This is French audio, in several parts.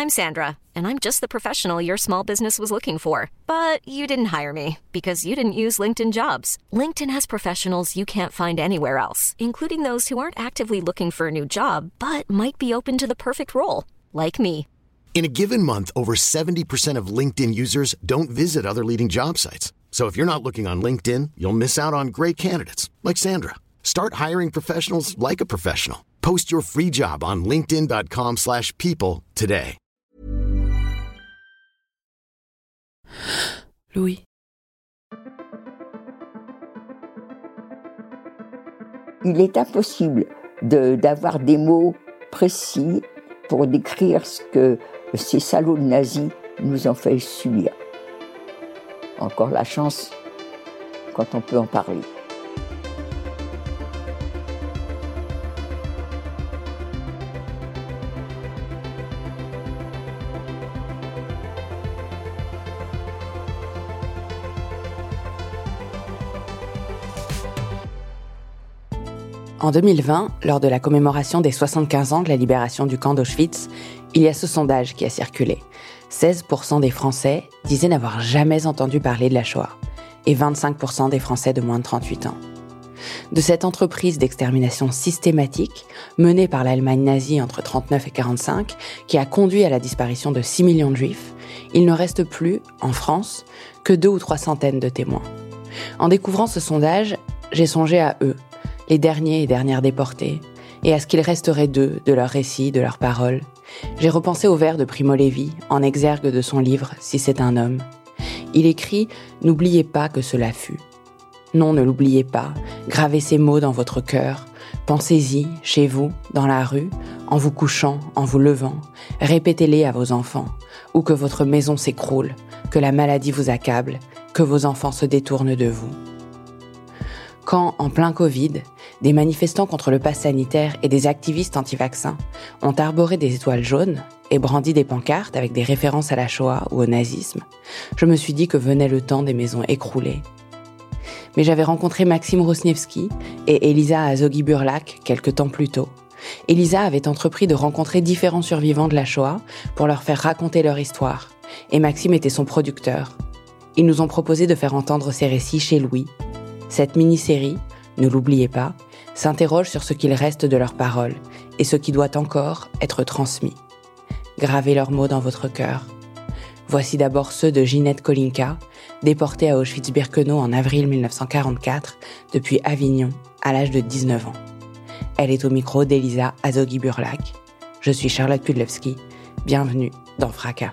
I'm Sandra, and I'm just the professional your small business was looking for. But you didn't hire me because you didn't use LinkedIn Jobs. LinkedIn has professionals you can't find anywhere else, including those who aren't actively looking for a new job, but might be open to the perfect role, like me. In a given month, over 70% of LinkedIn users don't visit other leading job sites. So if you're not looking on LinkedIn, you'll miss out on great candidates like Sandra. Start hiring professionals like a professional. Post your free job on linkedin.com/people today. Louis. Il est impossible d'avoir des mots précis pour décrire ce que ces salauds de nazis nous ont fait subir. Encore la chance quand on peut en parler. En 2020, lors de la commémoration des 75 ans de la libération du camp d'Auschwitz, il y a ce sondage qui a circulé. 16% des Français disaient n'avoir jamais entendu parler de la Shoah, et 25% des Français de moins de 38 ans. De cette entreprise d'extermination systématique, menée par l'Allemagne nazie entre 1939 et 1945, qui a conduit à la disparition de 6 millions de Juifs, il ne reste plus, en France, que 2 ou 3 centaines de témoins. En découvrant ce sondage, j'ai songé à eux, les derniers et dernières déportés, et à ce qu'il resterait d'eux, de leurs récits, de leurs paroles. J'ai repensé aux vers de Primo Levi, en exergue de son livre « Si c'est un homme ». Il écrit « N'oubliez pas que cela fut ». Non, ne l'oubliez pas, gravez ces mots dans votre cœur, pensez-y, chez vous, dans la rue, en vous couchant, en vous levant, répétez-les à vos enfants, ou que votre maison s'écroule, que la maladie vous accable, que vos enfants se détournent de vous. Quand, en plein Covid, des manifestants contre le pass sanitaire et des activistes anti-vaccins ont arboré des étoiles jaunes et brandi des pancartes avec des références à la Shoah ou au nazisme, je me suis dit que venait le temps des maisons écroulées. Mais j'avais rencontré Maxime Rosniewski et Elisa Azogui-Burlak quelque temps plus tôt. Elisa avait entrepris de rencontrer différents survivants de la Shoah pour leur faire raconter leur histoire, et Maxime était son producteur. Ils nous ont proposé de faire entendre ces récits chez Louis. Cette mini-série, ne l'oubliez pas, s'interroge sur ce qu'il reste de leurs paroles et ce qui doit encore être transmis. Gravez leurs mots dans votre cœur. Voici d'abord ceux de Ginette Kolinka, déportée à Auschwitz-Birkenau en avril 1944 depuis Avignon à l'âge de 19 ans. Elle est au micro d'Elisa Azogui-Burlak. Je suis Charlotte Pudlewski. Bienvenue dans Fracas.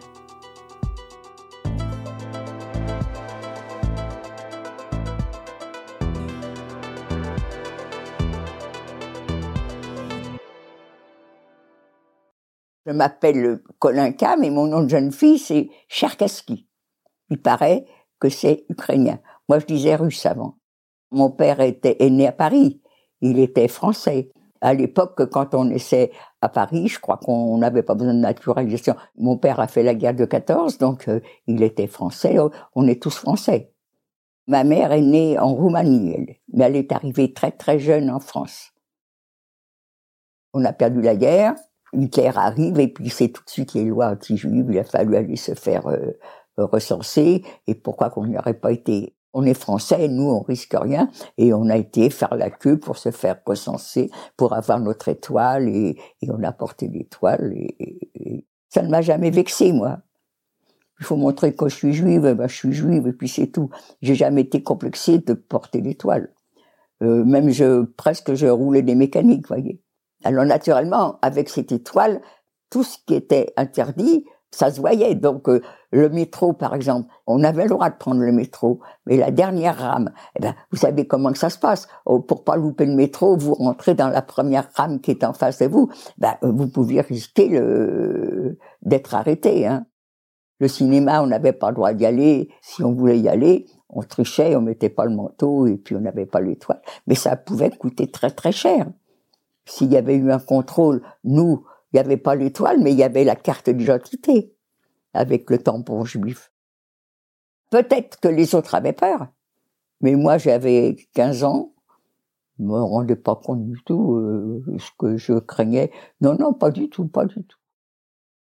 Je m'appelle Kolinka, mais mon nom de jeune fille, c'est Cherkassky. Il paraît que c'est ukrainien. Moi, je disais russe avant. Mon père est né à Paris. Il était français. À l'époque, quand on naissait à Paris, je crois qu'on n'avait pas besoin de naturalisation. Mon père a fait la guerre de 14, donc il était français. On est tous français. Ma mère est née en Roumanie, mais elle est arrivée très très jeune en France. On a perdu la guerre. Hitler arrive et puis c'est tout de suite les lois anti-juives, il a fallu aller se faire recenser, et pourquoi qu'on n'y aurait pas été. On est français, nous on risque rien, et on a été faire la queue pour se faire recenser, pour avoir notre étoile, et on a porté l'étoile, et ça ne m'a jamais vexé, moi. Il faut montrer que je suis juive, je suis juive, et puis c'est tout. J'ai jamais été complexée de porter l'étoile. Même presque je roulais des mécaniques, voyez. Alors naturellement, avec cette étoile, tout ce qui était interdit, ça se voyait. Donc le métro, par exemple, on avait le droit de prendre le métro, mais la dernière rame, vous savez comment que ça se passe. Pour pas louper le métro, vous rentrez dans la première rame qui est en face de vous. Vous pouviez risquer d'être arrêté. Hein. Le cinéma, on n'avait pas le droit d'y aller. Si on voulait y aller, on trichait, on mettait pas le manteau et puis on n'avait pas l'étoile. Mais ça pouvait coûter très très cher. S'il y avait eu un contrôle, nous, il n'y avait pas l'étoile, mais il y avait la carte d'identité avec le tampon juif. Peut-être que les autres avaient peur, mais moi j'avais 15 ans, je me rendais pas compte du tout ce que je craignais. Non, pas du tout, pas du tout.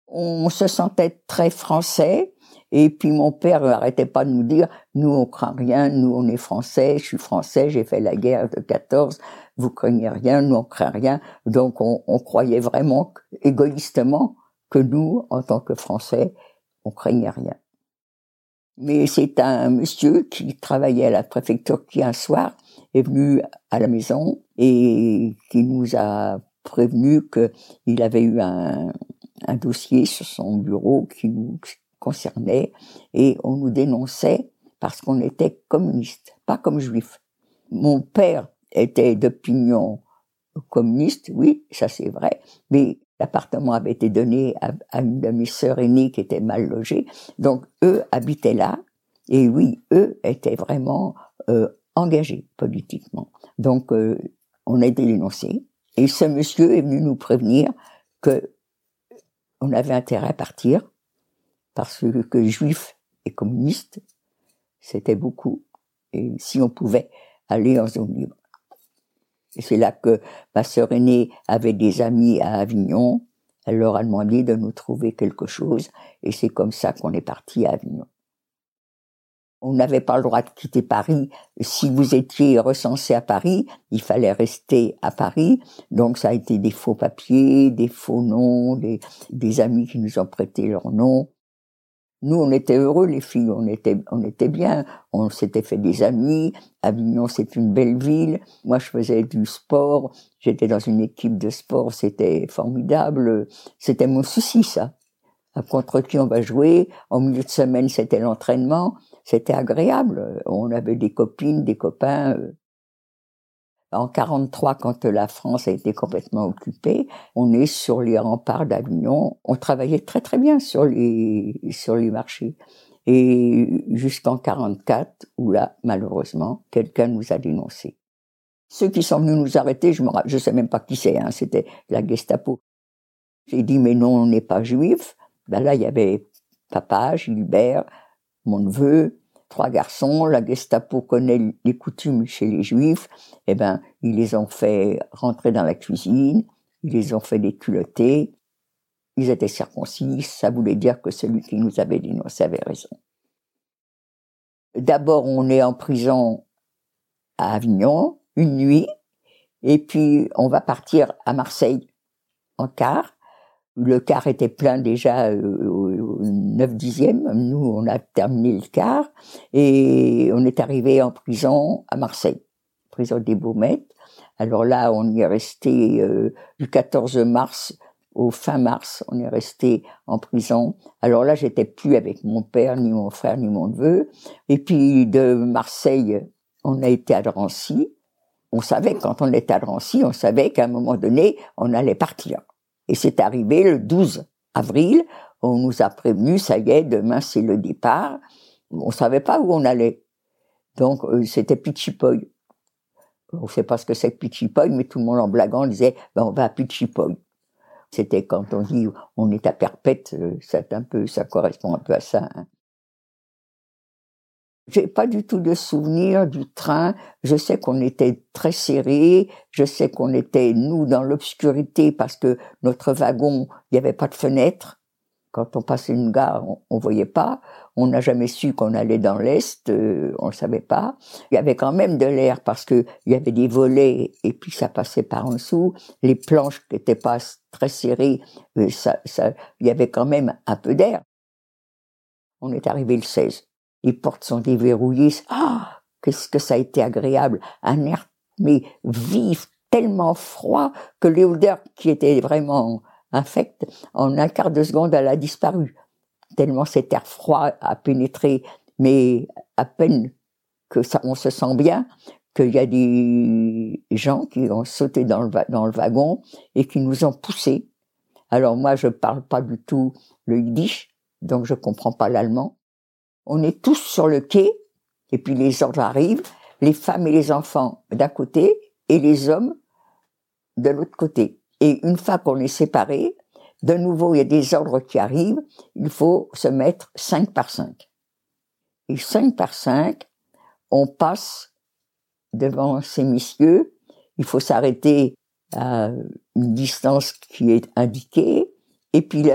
On se sentait très français. Et puis mon père n'arrêtait pas de nous dire, nous on craint rien, nous on est français, je suis français, j'ai fait la guerre de 14, vous craignez rien, nous on craint rien. Donc on croyait vraiment, égoïstement, que nous, en tant que Français, on craignait rien. Mais c'est un monsieur qui travaillait à la préfecture qui un soir est venu à la maison et qui nous a prévenu qu'il avait eu un dossier sur son bureau qui nous concernait et on nous dénonçait parce qu'on était communistes, pas comme juifs. Mon père était d'opinion communiste, oui, ça c'est vrai, mais l'appartement avait été donné à une de mes sœurs aînées qui était mal logée, donc eux habitaient là et oui, eux étaient vraiment engagés politiquement. Donc on a été dénoncés et ce monsieur est venu nous prévenir que on avait intérêt à partir parce que juifs et communistes, c'était beaucoup. Et si on pouvait aller en zone libre. Et c'est là que ma sœur aînée avait des amis à Avignon. Elle leur a demandé de nous trouver quelque chose. Et c'est comme ça qu'on est parti à Avignon. On n'avait pas le droit de quitter Paris. Si vous étiez recensé à Paris, il fallait rester à Paris. Donc ça a été des faux papiers, des faux noms, des amis qui nous ont prêté leurs noms. Nous, on était heureux, les filles, on était bien, on s'était fait des amis. Avignon, c'est une belle ville. Moi, je faisais du sport, j'étais dans une équipe de sport, c'était formidable. C'était mon souci, ça. Contre qui on va jouer? En milieu de semaine, c'était l'entraînement. C'était agréable. On avait des copines, des copains. En 43, quand la France a été complètement occupée, on est sur les remparts d'Avignon. On travaillait très très bien sur les marchés. Et jusqu'en 44, où là, malheureusement, quelqu'un nous a dénoncés. Ceux qui sont venus nous arrêter, je sais même pas qui c'est, hein, c'était la Gestapo. J'ai dit, mais non, on n'est pas juifs. Ben là, il y avait papa, Gilbert, mon neveu, 3 garçons. La Gestapo connaît les coutumes chez les Juifs. Eh ben, ils les ont fait rentrer dans la cuisine. Ils les ont fait déculotter. Ils étaient circoncis. Ça voulait dire que celui qui nous avait dénoncé avait raison. D'abord, on est en prison à Avignon, une nuit. Et puis, on va partir à Marseille en car. Le car était plein déjà au 9/10. Nous, on a terminé le car et on est arrivé en prison à Marseille, prison des Baumettes. Alors là, on y est resté du 14 mars au fin mars, on est resté en prison. Alors là, j'étais plus avec mon père, ni mon frère, ni mon neveu. Et puis de Marseille, on a été à Drancy. On savait, quand on était à Drancy, on savait qu'à un moment donné, on allait partir. Et c'est arrivé le 12 avril, on nous a prévenu, ça y est, demain c'est le départ. On savait pas où on allait. Donc c'était Pichipoy. On sait pas ce que c'est que Pichipoy, mais tout le monde en blaguant disait, on va à Pichipoy. C'était quand on dit, on est à Perpète, ça correspond un peu à ça, hein. J'ai pas du tout de souvenir du train. Je sais qu'on était très serrés. Je sais qu'on était, nous, dans l'obscurité parce que notre wagon, il n'y avait pas de fenêtre. Quand on passait une gare, on voyait pas. On n'a jamais su qu'on allait dans l'Est. On le savait pas. Il y avait quand même de l'air parce que il y avait des volets et puis ça passait par en dessous. Les planches qui n'étaient pas très serrées, il y avait quand même un peu d'air. On est arrivé le 16. Les portes sont déverrouillées. Ah, qu'est-ce que ça a été agréable. Un air, mais vif, tellement froid que l'odeur qui était vraiment infecte, en un quart de seconde, elle a disparu. Tellement cet air froid a pénétré, mais à peine que ça, on se sent bien, qu'il y a des gens qui ont sauté dans le wagon et qui nous ont poussés. Alors moi, je parle pas du tout le yiddish, donc je comprends pas l'allemand. On est tous sur le quai, et puis les ordres arrivent, les femmes et les enfants d'un côté, et les hommes de l'autre côté. Et une fois qu'on est séparés, de nouveau, il y a des ordres qui arrivent, il faut se mettre 5 par 5. Et 5 par 5, on passe devant ces messieurs, il faut s'arrêter à une distance qui est indiquée, et puis là,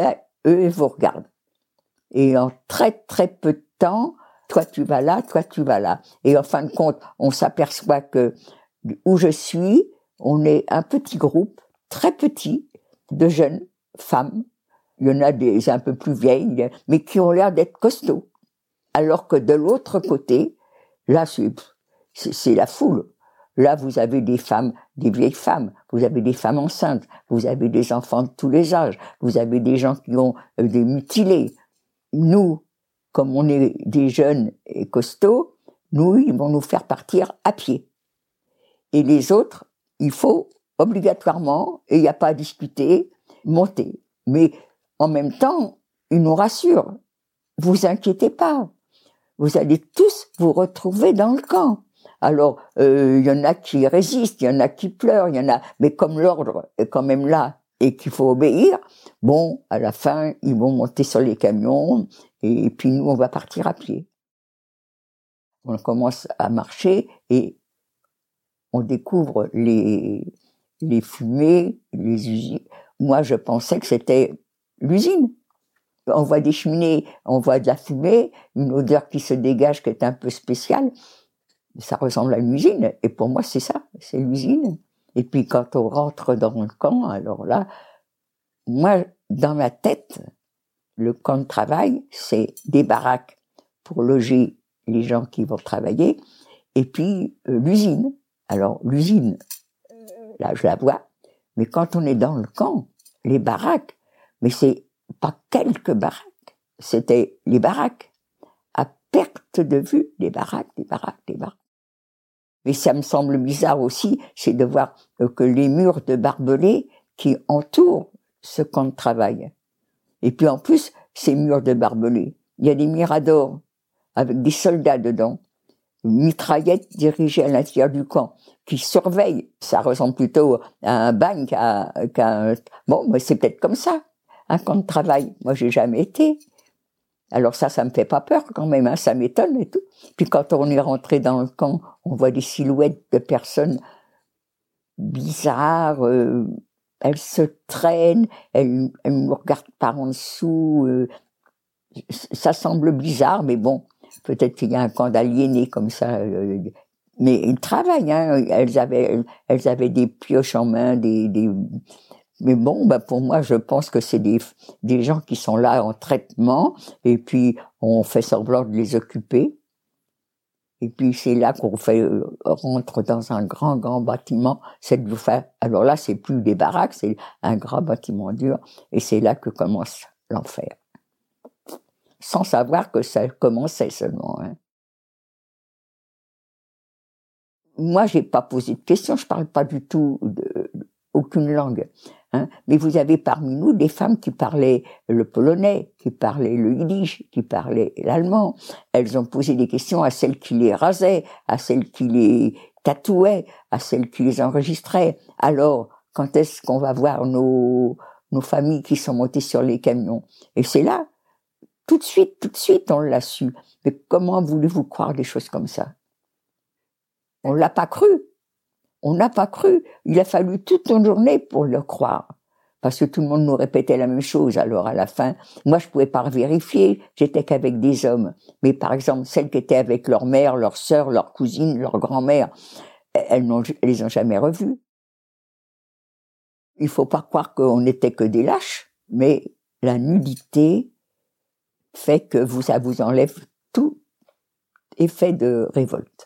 eux, ils vous regardent. Et en très très peu de temps, toi tu vas là, toi tu vas là. Et en fin de compte, on s'aperçoit que où je suis, on est un petit groupe, très petit, de jeunes femmes. Il y en a des un peu plus vieilles, mais qui ont l'air d'être costauds. Alors que de l'autre côté, là c'est la foule. Là, vous avez des femmes, des vieilles femmes, vous avez des femmes enceintes, vous avez des enfants de tous les âges, vous avez des gens qui ont des mutilés. Nous, comme on est des jeunes et costauds, nous, ils vont nous faire partir à pied. Et les autres, il faut obligatoirement, et il n'y a pas à discuter, monter. Mais en même temps, ils nous rassurent. Vous inquiétez pas. Vous allez tous vous retrouver dans le camp. Alors, il y en a qui résistent, il y en a qui pleurent, il y en a, mais comme l'ordre est quand même là et qu'il faut obéir, bon, à la fin, ils vont monter sur les camions et puis nous, on va partir à pied. On commence à marcher et on découvre les fumées, les usines. Moi, je pensais que c'était l'usine. On voit des cheminées, on voit de la fumée, une odeur qui se dégage qui est un peu spéciale. Ça ressemble à une usine, et pour moi c'est ça, c'est l'usine. Et puis quand on rentre dans le camp, alors là, moi, dans ma tête, le camp de travail, c'est des baraques pour loger les gens qui vont travailler, et puis l'usine. Alors l'usine, là je la vois, mais quand on est dans le camp, les baraques, mais c'est pas quelques baraques, c'était les baraques, à perte de vue, des baraques. Mais ça me semble bizarre aussi, c'est de voir que les murs de barbelés qui entourent ce camp de travail. Et puis en plus, ces murs de barbelés, il y a des miradors avec des soldats dedans, une mitraillette dirigée à l'intérieur du camp, qui surveillent. Ça ressemble plutôt à un bagne qu'à un... Bon, mais c'est peut-être comme ça, un camp de travail. Moi, j'ai jamais été. Alors ça me fait pas peur quand même, hein, ça m'étonne et tout. Puis quand on est rentré dans le camp, on voit des silhouettes de personnes bizarres, elles se traînent, elles nous regardent par en dessous, ça semble bizarre, mais bon, peut-être qu'il y a un camp d'aliénés comme ça, mais ils travaillent, hein, elles avaient des pioches en main, mais bon, pour moi, je pense que c'est des gens qui sont là en traitement, et puis on fait semblant de les occuper. Et puis c'est là qu'on rentre dans un grand bâtiment. Alors là, c'est plus des baraques, c'est un grand bâtiment dur, et c'est là que commence l'enfer. Sans savoir que ça commençait seulement. Hein. Moi, j'ai pas posé de questions, je parle pas du tout aucune langue. Hein. Mais vous avez parmi nous des femmes qui parlaient le polonais, qui parlaient le yiddish, qui parlaient l'allemand. Elles ont posé des questions à celles qui les rasaient, à celles qui les tatouaient, à celles qui les enregistraient. Alors, quand est-ce qu'on va voir nos familles qui sont montées sur les camions? Et c'est là, tout de suite, on l'a su. Mais comment voulez-vous croire des choses comme ça? On l'a pas cru. On n'a pas cru. Il a fallu toute une journée pour le croire. Parce que tout le monde nous répétait la même chose. Alors, à la fin, moi, je pouvais pas vérifier. J'étais qu'avec des hommes. Mais par exemple, celles qui étaient avec leur mère, leur sœur, leur cousine, leur grand-mère, elles les ont jamais revues. Il faut pas croire qu'on n'était que des lâches. Mais la nudité fait que ça vous enlève tout effet de révolte.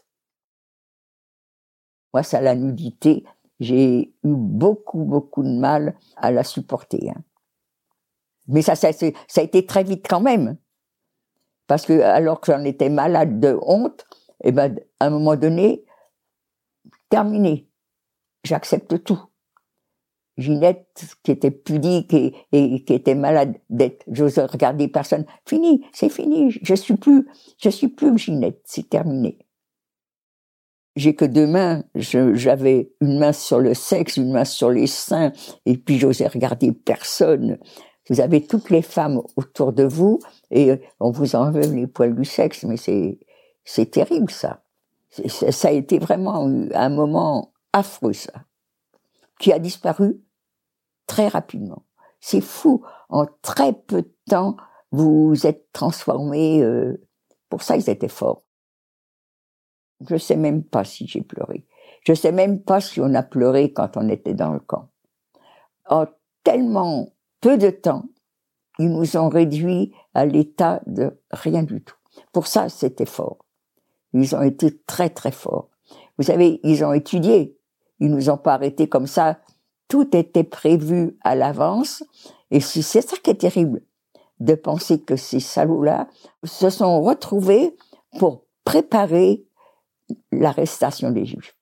Moi, ça, la nudité, j'ai eu beaucoup de mal à la supporter. Hein. Mais ça a été très vite quand même. Parce que, alors que j'en étais malade de honte, à un moment donné, terminé. J'accepte tout. Ginette, qui était pudique et qui était malade j'osais regarder personne. Fini, c'est fini. Je suis plus Ginette, c'est terminé. J'ai que deux mains, j'avais une main sur le sexe, une main sur les seins, et puis j'osais regarder personne. Vous avez toutes les femmes autour de vous, et on vous enlève les poils du sexe, mais c'est terrible ça. Ça a été vraiment un moment affreux ça, qui a disparu très rapidement. C'est fou. En très peu de temps, vous êtes transformés. Pour ça, ils étaient forts. Je sais même pas si j'ai pleuré. Je sais même pas si on a pleuré quand on était dans le camp. En tellement peu de temps, ils nous ont réduits à l'état de rien du tout. Pour ça, c'était fort. Ils ont été très, très forts. Vous savez, ils ont étudié. Ils nous ont pas arrêtés comme ça. Tout était prévu à l'avance. Et c'est ça qui est terrible, de penser que ces salauds-là se sont retrouvés pour préparer l'arrestation des Juifs.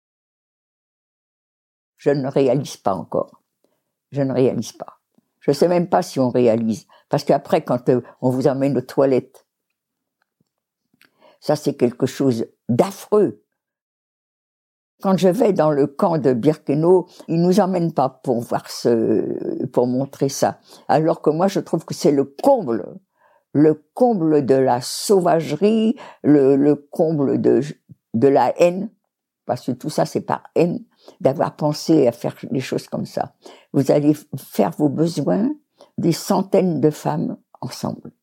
Je ne réalise pas encore. Je ne réalise pas. Je sais même pas si on réalise. Parce qu'après, quand on vous emmène aux toilettes, ça c'est quelque chose d'affreux. Quand je vais dans le camp de Birkenau, ils nous emmènent pas pour voir pour montrer ça. Alors que moi, je trouve que c'est le comble de la sauvagerie, le comble de la haine. Parce que tout ça, c'est par haine, d'avoir pensé à faire des choses comme ça. Vous allez faire vos besoins, des centaines de femmes, ensemble.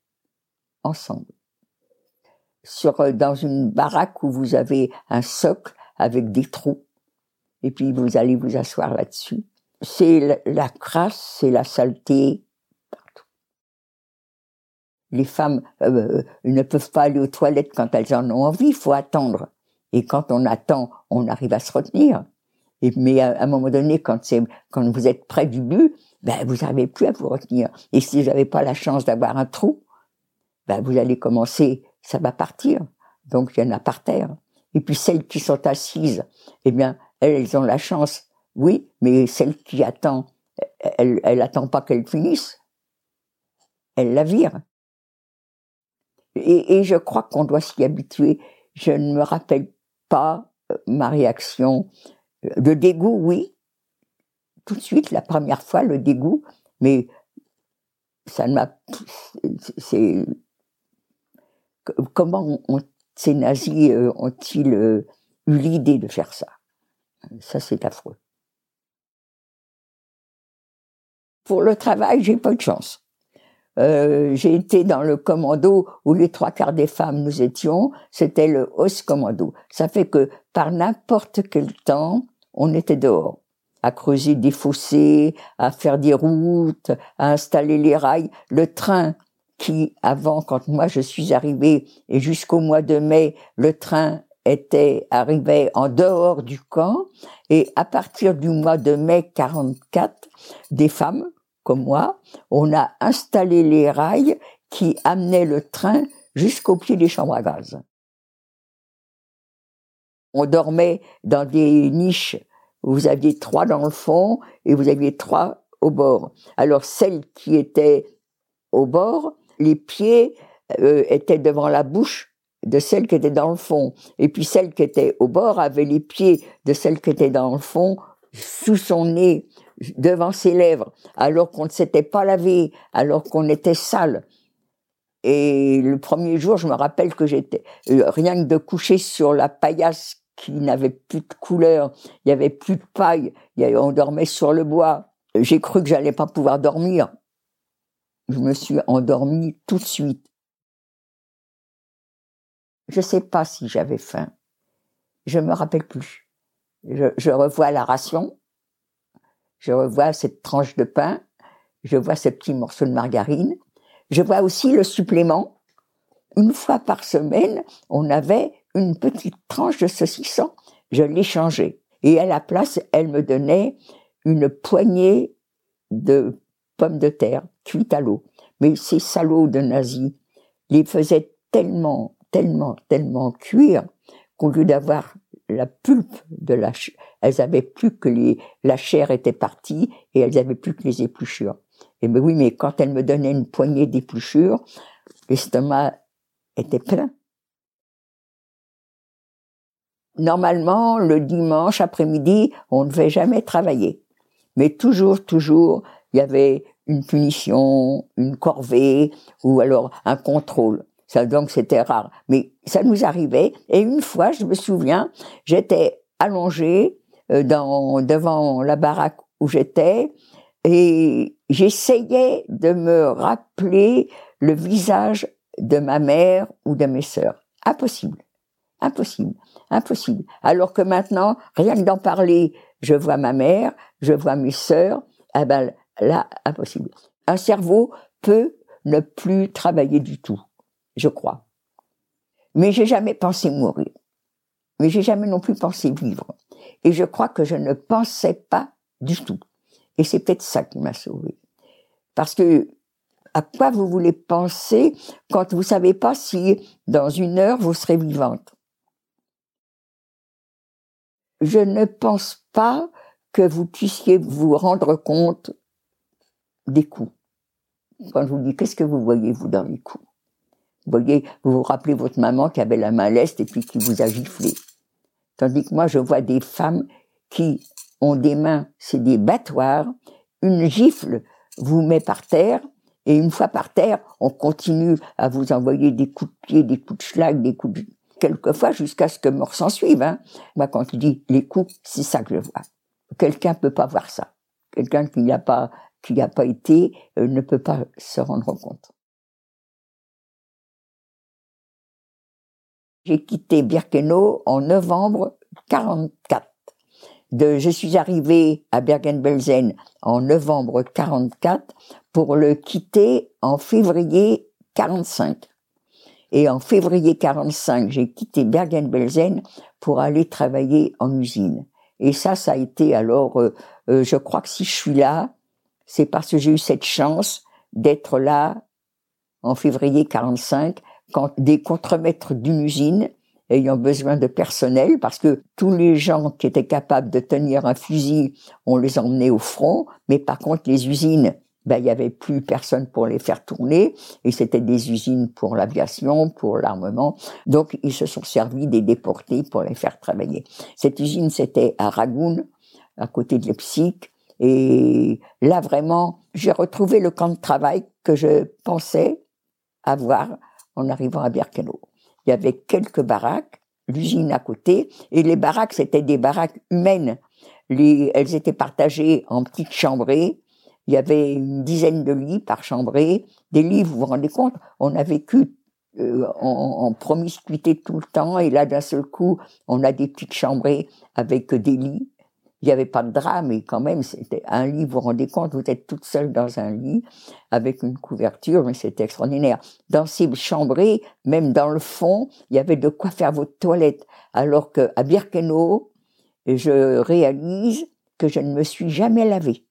Dans une baraque où vous avez un socle avec des trous, et puis vous allez vous asseoir là-dessus. C'est la crasse, c'est la saleté, partout. Les femmes ne peuvent pas aller aux toilettes quand elles en ont envie, il faut attendre. Et quand on attend, on arrive à se retenir. Mais à un moment donné, quand vous êtes près du but, vous n'arrivez plus à vous retenir. Et si vous n'avez pas la chance d'avoir un trou, vous allez commencer, ça va partir. Donc il y en a par terre. Et puis celles qui sont assises, elles ont la chance, oui, mais celle qui attend, elle attend pas qu'elle finisse. Elle la vire. Et je crois qu'on doit s'y habituer. Je ne me rappelle pas ma réaction de dégoût, oui. Tout de suite, la première fois, le dégoût, mais ça ne m'a... Comment ces nazis ont-ils eu l'idée de faire ça? Ça, c'est affreux. Pour le travail, j'ai pas eu de chance. J'ai été dans le commando où les 3/4 des femmes nous étions, c'était le Ostkommando. Ça fait que par n'importe quel temps, on était dehors, à creuser des fossés, à faire des routes, à installer les rails. Le train qui, avant, quand moi je suis arrivée, et jusqu'au mois de mai, le train arrivait en dehors du camp, et à partir du mois de mai 44, des femmes, comme moi, on a installé les rails qui amenaient le train jusqu'au pied des chambres à gaz. On dormait dans des niches où vous aviez 3 dans le fond et vous aviez 3 au bord. Alors celles qui étaient au bord, les pieds étaient devant la bouche de celles qui étaient dans le fond. Et puis celles qui étaient au bord avaient les pieds de celles qui étaient dans le fond sous son nez, devant ses lèvres, alors qu'on ne s'était pas lavé, alors qu'on était sale. Et le premier jour, je me rappelle que j'étais rien que de coucher sur la paillasse qui n'avait plus de couleur, il y avait plus de paille, on dormait sur le bois. J'ai cru que j'allais pas pouvoir dormir. Je me suis endormie tout de suite. Je sais pas si j'avais faim. Je me rappelle plus. Je revois la ration. Je revois cette tranche de pain, je vois ce petit morceau de margarine, je vois aussi le supplément. Une fois par semaine, on avait une petite tranche de saucisson, je l'échangeais. Et à la place, elle me donnait une poignée de pommes de terre cuites à l'eau. Mais ces salauds de nazis les faisaient tellement cuire qu'au lieu d'avoir la pulpe de elles avaient plus que la chair était partie et elles avaient plus que les épluchures. Et mais oui, mais quand elles me donnaient une poignée d'épluchures, l'estomac était plein. Normalement, le dimanche après-midi, on ne devait jamais travailler. Mais toujours, il y avait une punition, une corvée, ou alors un contrôle. Ça, donc, c'était rare. Mais ça nous arrivait. Et une fois, je me souviens, j'étais allongée devant la baraque où j'étais. Et j'essayais de me rappeler le visage de ma mère ou de mes sœurs. Impossible. Alors que maintenant, rien que d'en parler, je vois ma mère, je vois mes sœurs, ah ben là, impossible. Un cerveau peut ne plus travailler du tout, je crois. Mais j'ai jamais pensé mourir. Mais j'ai jamais non plus pensé vivre. Et je crois que je ne pensais pas du tout. Et c'est peut-être ça qui m'a sauvée. Parce que, à quoi vous voulez penser quand vous savez pas si, dans 1 heure, vous serez vivante? Je ne pense pas que vous puissiez vous rendre compte des coups. Quand je vous dis, qu'est-ce que vous voyez, vous, dans les coups? Vous voyez, vous vous rappelez votre maman qui avait la main leste et puis qui vous a giflé. Tandis que moi, je vois des femmes qui ont des mains, c'est des battoirs, une gifle vous met par terre, et une fois par terre, on continue à vous envoyer des coups de pied, des coups de schlag, des coups de... quelquefois jusqu'à ce que mort s'en suive. Moi, quand je dis les coups, c'est ça que je vois. Quelqu'un peut pas voir ça. Quelqu'un qui n'y a pas été ne peut pas se rendre compte. J'ai quitté Birkenau en novembre 44. Je suis arrivée à Bergen-Belsen en novembre 44 pour le quitter en février 45. Et en février 45, j'ai quitté Bergen-Belsen pour aller travailler en usine. Et ça a été alors, je crois que si je suis là, c'est parce que j'ai eu cette chance d'être là en février 45, quand des contremaîtres d'une usine, ayant besoin de personnel, parce que tous les gens qui étaient capables de tenir un fusil, on les emmenait au front, mais par contre les usines, il y avait plus personne pour les faire tourner, et c'était des usines pour l'aviation, pour l'armement, donc ils se sont servis des déportés pour les faire travailler. Cette usine, c'était à Ragun, à côté de Leipzig, et là vraiment, j'ai retrouvé le camp de travail que je pensais avoir en arrivant à Birkenau. Il y avait quelques baraques, l'usine à côté, et les baraques, c'était des baraques humaines. Elles étaient partagées en petites chambrées. Il y avait une dizaine de lits par chambrée. Des lits, vous vous rendez compte, on a vécu en promiscuité tout le temps, et là, d'un seul coup, on a des petites chambrées avec des lits. Il n'y avait pas de drap, mais quand même, c'était un lit, vous vous rendez compte, vous êtes toute seule dans un lit, avec une couverture, mais c'était extraordinaire. Dans ces chambrées, même dans le fond, il y avait de quoi faire votre toilette. Alors qu'à Birkenau, je réalise que je ne me suis jamais lavée.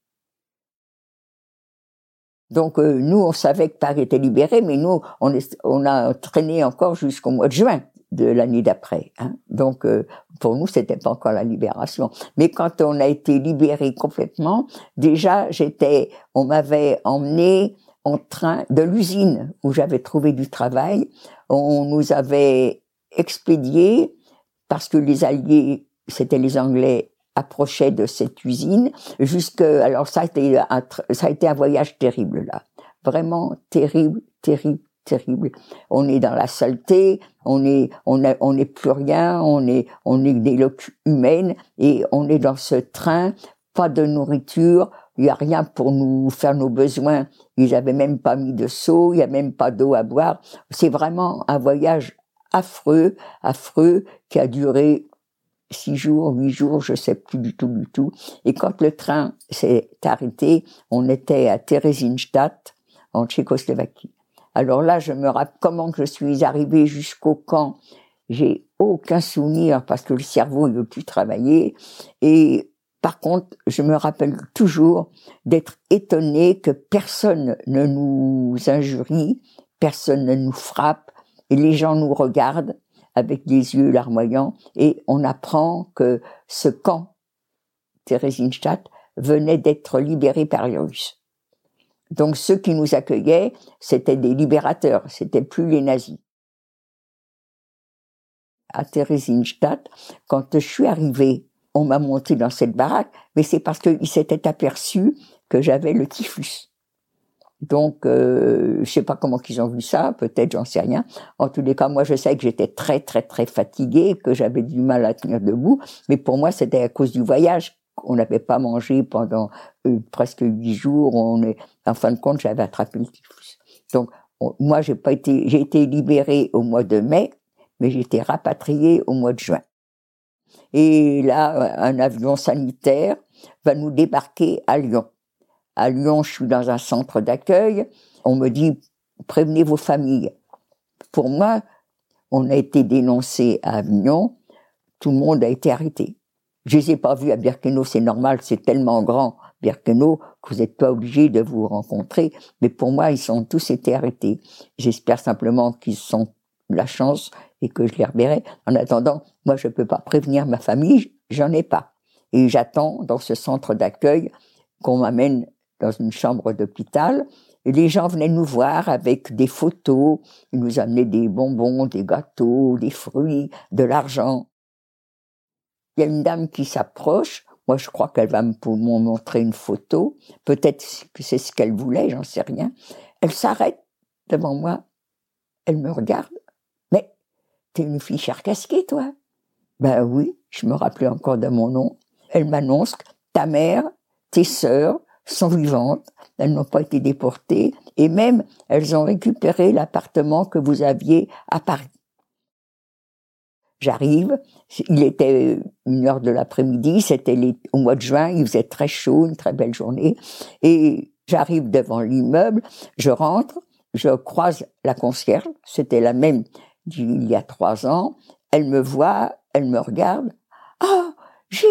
Donc, nous, on savait que Paris était libéré, mais nous, on a traîné encore jusqu'au mois de juin de l'année d'après. Donc, pour nous, c'était pas encore la libération. Mais quand on a été libéré complètement, déjà, on m'avait emmené en train de l'usine où j'avais trouvé du travail. On nous avait expédiés parce que les Alliés, c'était les Anglais, approchaient de cette usine alors ça a été un voyage terrible là. Vraiment terrible. On est dans la saleté, on n'est plus rien, on est des loques humaines et on est dans ce train, pas de nourriture, il y a rien pour nous faire nos besoins. Ils avaient même pas mis de seau, il y a même pas d'eau à boire. C'est vraiment un voyage affreux qui a duré 6 jours, 8 jours, je sais plus du tout. Et quand le train s'est arrêté, on était à Theresienstadt, en Tchécoslovaquie. Alors là, je me rappelle comment que je suis arrivée jusqu'au camp. J'ai aucun souvenir parce que le cerveau ne veut plus travailler. Et par contre, je me rappelle toujours d'être étonnée que personne ne nous injurie, personne ne nous frappe, et les gens nous regardent avec des yeux larmoyants, et on apprend que ce camp, Theresienstadt, venait d'être libéré par les Russes. Donc ceux qui nous accueillaient, c'était des libérateurs, c'était plus les nazis. À Theresienstadt, quand je suis arrivée, on m'a monté dans cette baraque, mais c'est parce qu'ils s'étaient aperçus que j'avais le typhus. Donc, je sais pas comment qu'ils ont vu ça, peut-être, j'en sais rien. En tous les cas, moi, je sais que j'étais très fatiguée, que j'avais du mal à tenir debout, mais pour moi, c'était à cause du voyage on n'avait pas mangé pendant presque 8 jours. En fin de compte, j'avais attrapé le typhus. Donc, moi, j'ai été libérée au mois de mai, mais j'ai été rapatriée au mois de juin. Et là, un avion sanitaire va nous débarquer à Lyon. À Lyon, je suis dans un centre d'accueil. On me dit, prévenez vos familles. Pour moi, on a été dénoncé à Avignon. Tout le monde a été arrêté. Je les ai pas vus à Birkenau, c'est normal, c'est tellement grand, Birkenau, que vous n'êtes pas obligés de vous rencontrer. Mais pour moi, ils ont tous été arrêtés. J'espère simplement qu'ils ont la chance et que je les reverrai. En attendant, moi, je peux pas prévenir ma famille, j'en ai pas. Et j'attends dans ce centre d'accueil qu'on m'amène dans une chambre d'hôpital. Et les gens venaient nous voir avec des photos. Ils nous amenaient des bonbons, des gâteaux, des fruits, de l'argent. Il y a une dame qui s'approche. Moi, je crois qu'elle va me montrer une photo. Peut-être que c'est ce qu'elle voulait, j'en sais rien. Elle s'arrête devant moi. Elle me regarde. Mais, t'es une fille Cherkassky, toi? Ben oui, je me rappelais encore de mon nom. Elle m'annonce que ta mère, tes sœurs sont vivantes. Elles n'ont pas été déportées. Et même, elles ont récupéré l'appartement que vous aviez à Paris. J'arrive, il était 1h de l'après-midi, c'était au mois de juin, il faisait très chaud, une très belle journée, et j'arrive devant l'immeuble, je rentre, je croise la concierge, c'était la même d'il y a 3 ans, elle me voit, elle me regarde, « Ah, Gilbert !»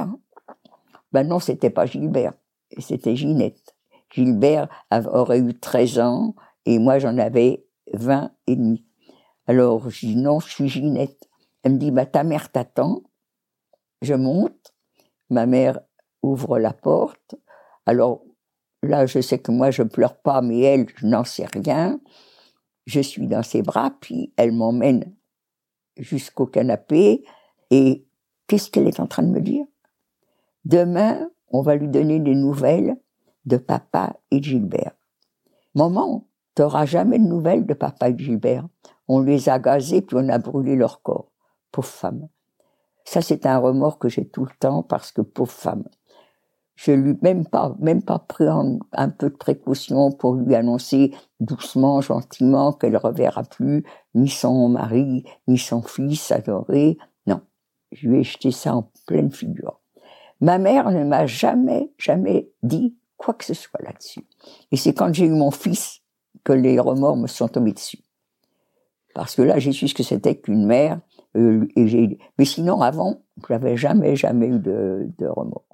Ben non, c'était pas Gilbert, c'était Ginette. Gilbert aurait eu 13 ans, et moi j'en avais 20 et demi. Alors je dis « Non, je suis Ginette ». Elle me dit, bah, ta mère t'attend. Je monte. Ma mère ouvre la porte. Alors, là, je sais que moi, je pleure pas, mais elle, je n'en sais rien. Je suis dans ses bras, puis elle m'emmène jusqu'au canapé. Et qu'est-ce qu'elle est en train de me dire? Demain, on va lui donner des nouvelles de papa et de Gilbert. Maman, t'auras jamais de nouvelles de papa et de Gilbert. On les a gazés, puis on a brûlé leur corps. Pauvre femme. Ça, c'est un remords que j'ai tout le temps parce que pauvre femme. Je lui même pas pris un peu de précaution pour lui annoncer doucement, gentiment qu'elle reverra plus ni son mari, ni son fils adoré. Non. Je lui ai jeté ça en pleine figure. Ma mère ne m'a jamais dit quoi que ce soit là-dessus. Et c'est quand j'ai eu mon fils que les remords me sont tombés dessus. Parce que là, j'ai su ce que c'était qu'une mère. Mais sinon, avant, j'avais jamais eu de remords.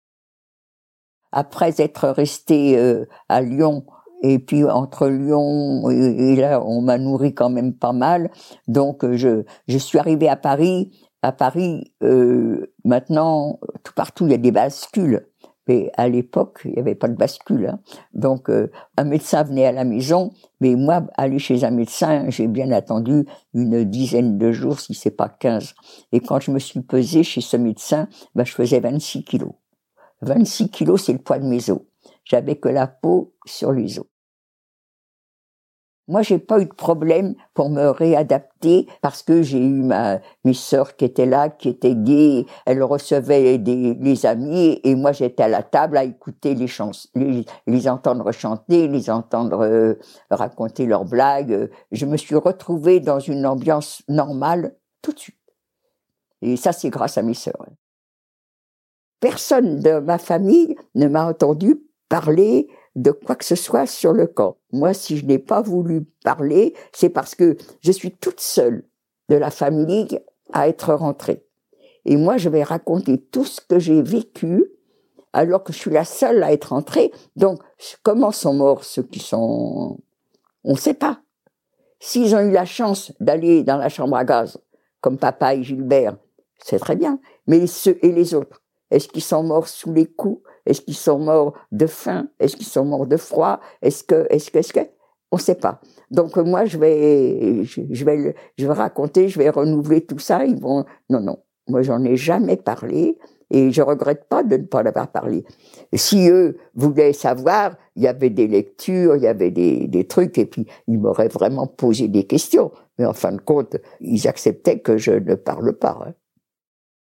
Après être resté à Lyon, et puis entre Lyon et là, on m'a nourri quand même pas mal. Donc, je suis arrivée à Paris. À Paris, maintenant, tout partout, il y a des bascules. Mais à l'époque, il n'y avait pas de bascule. Hein. Donc, un médecin venait à la maison, mais moi, aller chez un médecin, j'ai bien attendu une dizaine de jours, si c'est pas 15. Et quand je me suis pesée chez ce médecin, je faisais 26 kilos. 26 kilos, c'est le poids de mes os. J'avais que la peau sur les os. Moi, j'ai pas eu de problème pour me réadapter parce que j'ai eu mes sœurs qui étaient là, qui étaient gays. Elles recevaient les amis et moi, j'étais à la table à écouter les entendre chanter, les entendre raconter leurs blagues. Je me suis retrouvée dans une ambiance normale tout de suite. Et ça, c'est grâce à mes sœurs. Personne de ma famille ne m'a entendu parler de quoi que ce soit sur le camp. Moi, si je n'ai pas voulu parler, c'est parce que je suis toute seule de la famille à être rentrée. Et moi, je vais raconter tout ce que j'ai vécu, alors que je suis la seule à être rentrée. Donc, comment sont morts ceux qui sont... On ne sait pas. S'ils ont eu la chance d'aller dans la chambre à gaz, comme papa et Gilbert, c'est très bien. Mais ceux et les autres, est-ce qu'ils sont morts sous les coups? Est-ce qu'ils sont morts de faim? Est-ce qu'ils sont morts de froid? Est-ce que, on sait pas. Donc, moi, je vais raconter, je vais renouveler tout ça. Non. Moi, j'en ai jamais parlé et je regrette pas de ne pas l'avoir parlé. Et si eux voulaient savoir, il y avait des lectures, il y avait des trucs et puis ils m'auraient vraiment posé des questions. Mais en fin de compte, ils acceptaient que je ne parle pas. Hein.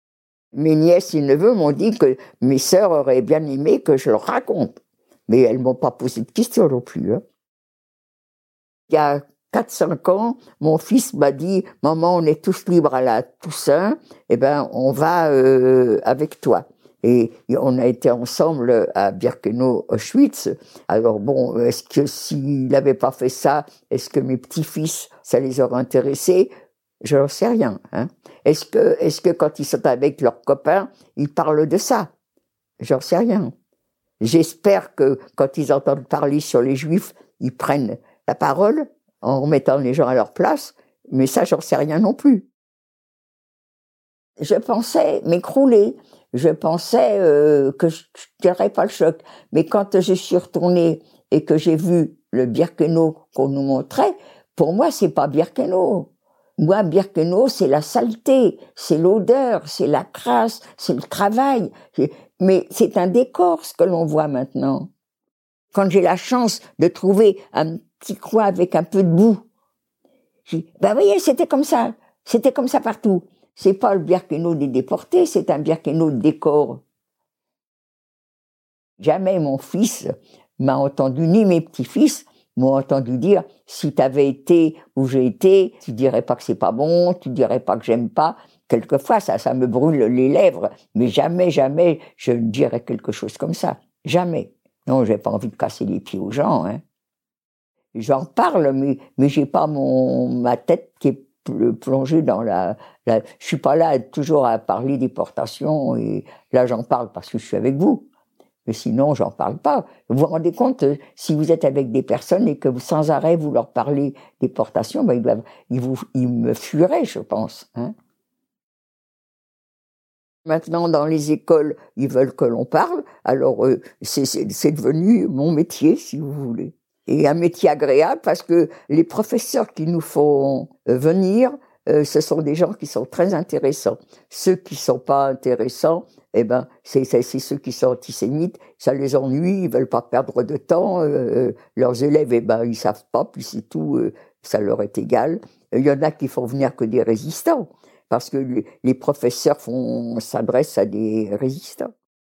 Mes nièces et neveux m'ont dit que mes sœurs auraient bien aimé que je leur raconte. Mais elles m'ont pas posé de questions non plus. Hein. Il y a 4-5 ans, mon fils m'a dit « Maman, on est tous libres à la Toussaint, eh ben, on va avec toi. » Et on a été ensemble à Birkenau, Auschwitz. Alors bon, est-ce que s'il n'avait pas fait ça, est-ce que mes petits-fils, ça les aurait intéressés? Je n'en sais rien. Hein. Est-ce que quand ils sont avec leurs copains, ils parlent de ça? J'en sais rien. J'espère que quand ils entendent parler sur les Juifs, ils prennent la parole en remettant les gens à leur place, mais ça, j'en sais rien non plus. Je pensais m'écrouler, je pensais que je ne tirerais pas le choc, mais quand je suis retournée et que j'ai vu le Birkenau qu'on nous montrait, pour moi, c'est pas Birkenau. Moi, Birkenau, c'est la saleté, c'est l'odeur, c'est la crasse, c'est le travail. Mais c'est un décor, ce que l'on voit maintenant. Quand j'ai la chance de trouver un petit coin avec un peu de boue, je dis, vous voyez, c'était comme ça partout. C'est pas le Birkenau des déportés, c'est un Birkenau de décor. Jamais mon fils m'a entendu, ni mes petits-fils m'ont entendu dire, si t'avais été où j'ai été, tu dirais pas que c'est pas bon, tu dirais pas que j'aime pas. Quelquefois, ça me brûle les lèvres, mais jamais je ne dirais quelque chose comme ça. Jamais. Non, j'ai pas envie de casser les pieds aux gens, hein. J'en parle, mais j'ai pas ma tête qui est plongée dans je suis pas là toujours à parler déportation, et là j'en parle parce que je suis avec vous. Mais sinon, j'en parle pas. Vous vous rendez compte, si vous êtes avec des personnes et que sans arrêt vous leur parlez déportation, ben ils me fuiraient, je pense. Hein. Maintenant, dans les écoles, ils veulent que l'on parle. Alors, c'est devenu mon métier, si vous voulez. Et un métier agréable parce que les professeurs qui nous font venir, ce sont des gens qui sont très intéressants. Ceux qui sont pas intéressants, eh ben, c'est ceux qui sont antisémites, ça les ennuie, ils veulent pas perdre de temps, leurs élèves, eh ben, ils savent pas, puis c'est tout, ça leur est égal. Il y en a qui font venir que des résistants, parce que les professeurs s'adressent à des résistants.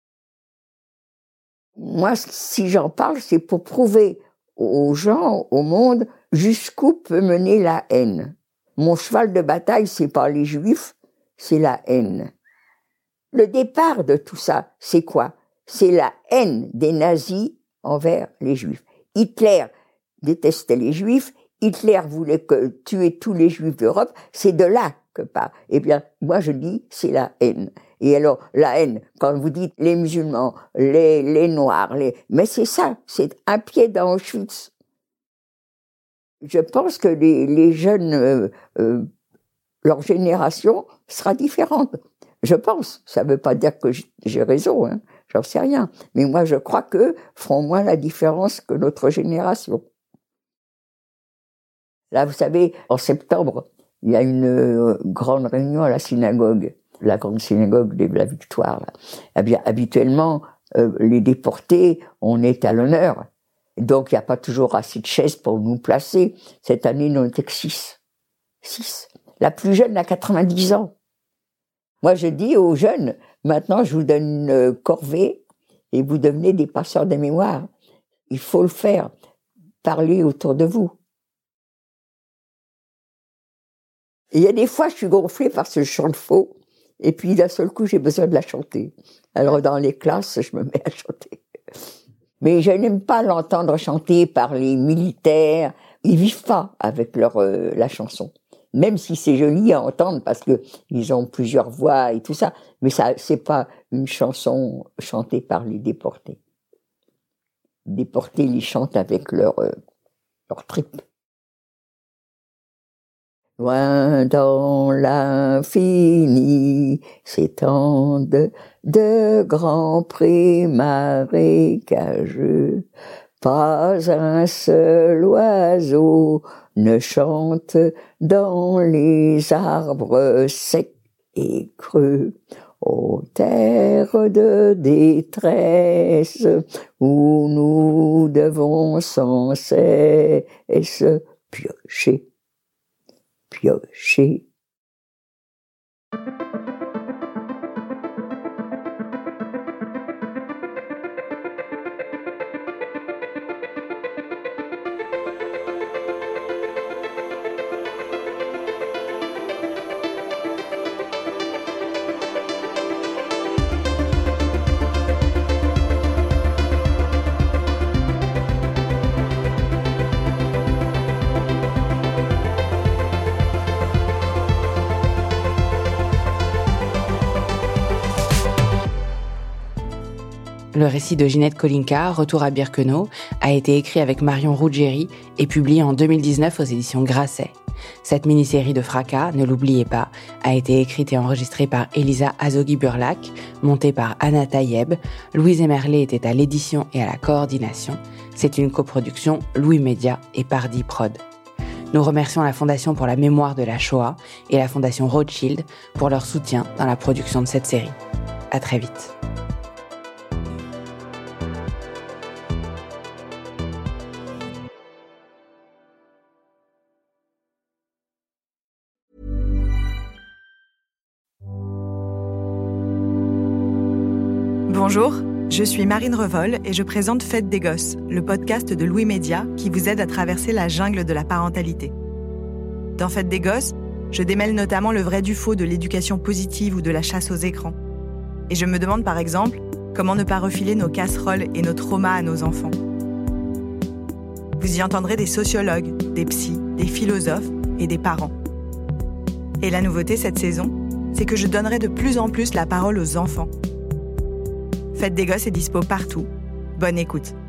Moi, si j'en parle, c'est pour prouver aux gens, au monde, jusqu'où peut mener la haine. Mon cheval de bataille, c'est pas les Juifs, c'est la haine. Le départ de tout ça, c'est quoi? C'est la haine des nazis envers les Juifs. Hitler détestait les Juifs, Hitler voulait tuer tous les Juifs d'Europe, c'est de là que part. Eh bien, moi je dis, c'est la haine. Et alors, la haine, quand vous dites les musulmans, les noirs, mais c'est ça, c'est un pied dans Auschwitz. Je pense que les jeunes, leur génération sera différente. Je pense. Ça ne veut pas dire que j'ai raison, hein. J'en sais rien. Mais moi, je crois qu'eux feront moins la différence que notre génération. Là, vous savez, en septembre, il y a une grande réunion à la synagogue, la grande synagogue de la Victoire. Là. Eh bien, habituellement, les déportés, on est à l'honneur. Donc, il n'y a pas toujours assez de chaises pour nous placer. Cette année, nous n'étions que 6. 6. La plus jeune a 90 ans. Moi, je dis aux jeunes, maintenant, je vous donne une corvée et vous devenez des passeurs de mémoire. Il faut le faire. Parler autour de vous. Et il y a des fois, je suis gonflée parce que je chante faux. Et puis, d'un seul coup, j'ai besoin de la chanter. Alors, dans les classes, je me mets à chanter. Mais je n'aime pas l'entendre chanter par les militaires. Ils vivent pas avec la chanson. Même si c'est joli à entendre parce que ils ont plusieurs voix et tout ça. Mais ça, c'est pas une chanson chantée par les déportés. Les déportés, ils chantent avec leur tripes. Loin dans l'infini s'étendent de grands prés marécageux. Pas un seul oiseau ne chante dans les arbres secs et creux. Ô terre de détresse, où nous devons sans cesse piocher. Le récit de Ginette Kolinka, Retour à Birkenau, a été écrit avec Marion Ruggieri et publié en 2019 aux éditions Grasset. Cette mini-série de fracas, ne l'oubliez pas, a été écrite et enregistrée par Elisa Azoghi-Burlak, montée par Anna Tayeb. Louise Emerlé était à l'édition et à la coordination. C'est une coproduction Louis Média et Pardi Prod. Nous remercions la Fondation pour la mémoire de la Shoah et la Fondation Rothschild pour leur soutien dans la production de cette série. À très vite. Bonjour, je suis Marine Revol et je présente Fête des Gosses, le podcast de Louis Média qui vous aide à traverser la jungle de la parentalité. Dans Fête des Gosses, je démêle notamment le vrai du faux de l'éducation positive ou de la chasse aux écrans. Et je me demande par exemple, comment ne pas refiler nos casseroles et nos traumas à nos enfants. Vous y entendrez des sociologues, des psys, des philosophes et des parents. Et la nouveauté cette saison, c'est que je donnerai de plus en plus la parole aux enfants. Fête des Gosses est dispo partout. Bonne écoute.